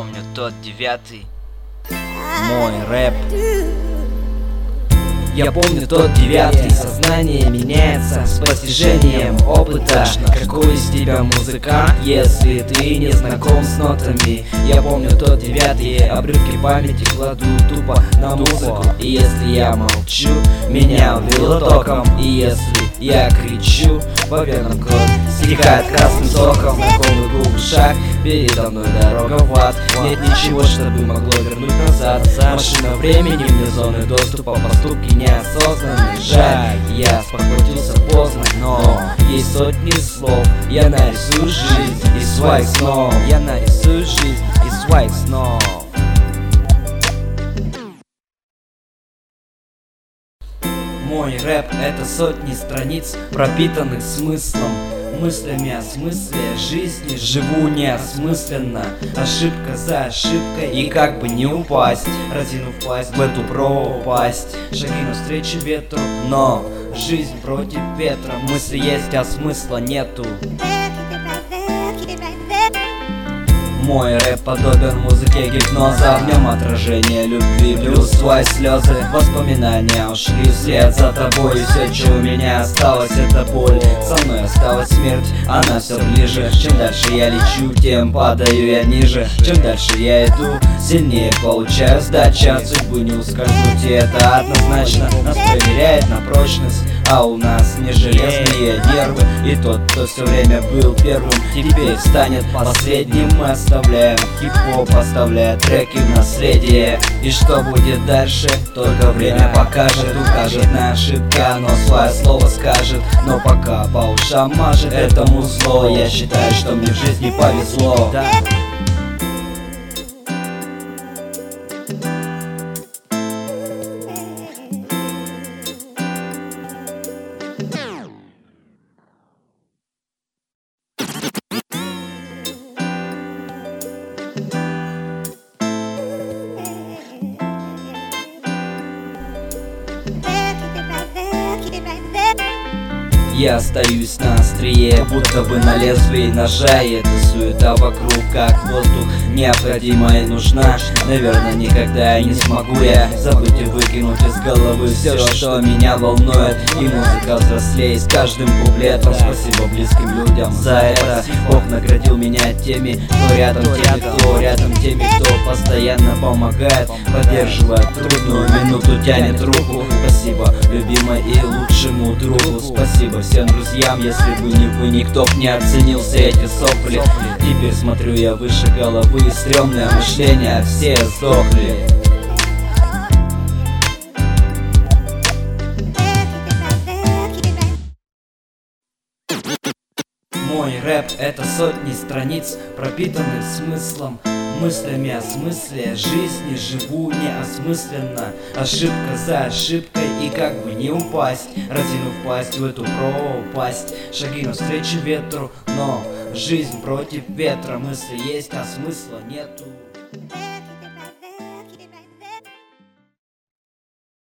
помню тот 9-й, мой рэп. Я помню тот 9-й, сознание меняется с постижением опыта. Какой из тебя музыкант, если ты не знаком с нотами? Я помню тот 9-й, обрывки памяти кладу тупо на музыку. И если я молчу, меня убило током. И если я кричу, по венам кровь стекает красным соком. Такой глупый шаг, передо мной дорога в ад. Нет ничего, чтобы могло вернуть назад. Машина времени, вне зоны доступа, поступки неосознанные. Жаль, я спохватился поздно, но есть сотни слов. Я нарисую жизнь из своих снов. Я нарисую жизнь из своих снов. Мой рэп — это сотни страниц, пропитанных смыслом. Мыслями о смысле жизни живу неосмысленно. Ошибка за ошибкой, и как бы не упасть, разинув пасть в эту пропасть. Шаги навстречу ветру, но жизнь против ветра. Мысли есть, а смысла нету. Мой рэп подобен музыке гипноза. В нем отражение любви плюс свои слезы. Воспоминания ушли вслед за тобой. И все, что у меня осталось, это боль. Со мной осталась смерть, она все ближе. Чем дальше я лечу, тем падаю я ниже. Чем дальше я иду, сильнее получаю сдача. От судьбы не ускользнуть, и это однозначно. Нас проверяет на прочность, а у нас не железные нервы. И тот, кто все время был первым, теперь станет последним. Мы оставляем хип-хоп, оставляя треки в наследие. И что будет дальше, только время покажет. Укажет на ошибки, оно свое слово скажет. Но пока по ушам мажет этому зло. Я считаю, что мне в жизни повезло. Я остаюсь на острие, будто бы на лезвии ножа. И эта суета вокруг, как воздух, необходима и нужна. Наверное, никогда я не смогу я забыть и выкинуть из головы все, что меня волнует. И музыка взрослеет с каждым куплетом. Спасибо близким людям за это. Бог наградил меня теми, кто рядом, теми, кто постоянно помогает, поддерживает трудную минуту, тянет руку. Спасибо любимой и лучшему другу. Спасибо всем друзьям, если бы не вы, никто б не оценил все эти сопли. Теперь смотрю я выше головы, стрёмное мышление, все сдохли. Мой рэп — это сотни страниц, пропитанных смыслом. Мыслями о смысле жизни живу неосмысленно. Ошибка за ошибкой, и как бы не упасть, разинув пасть в эту пропасть. Шаги навстречу ветру, но жизнь против ветра. Мысли есть, а смысла нету.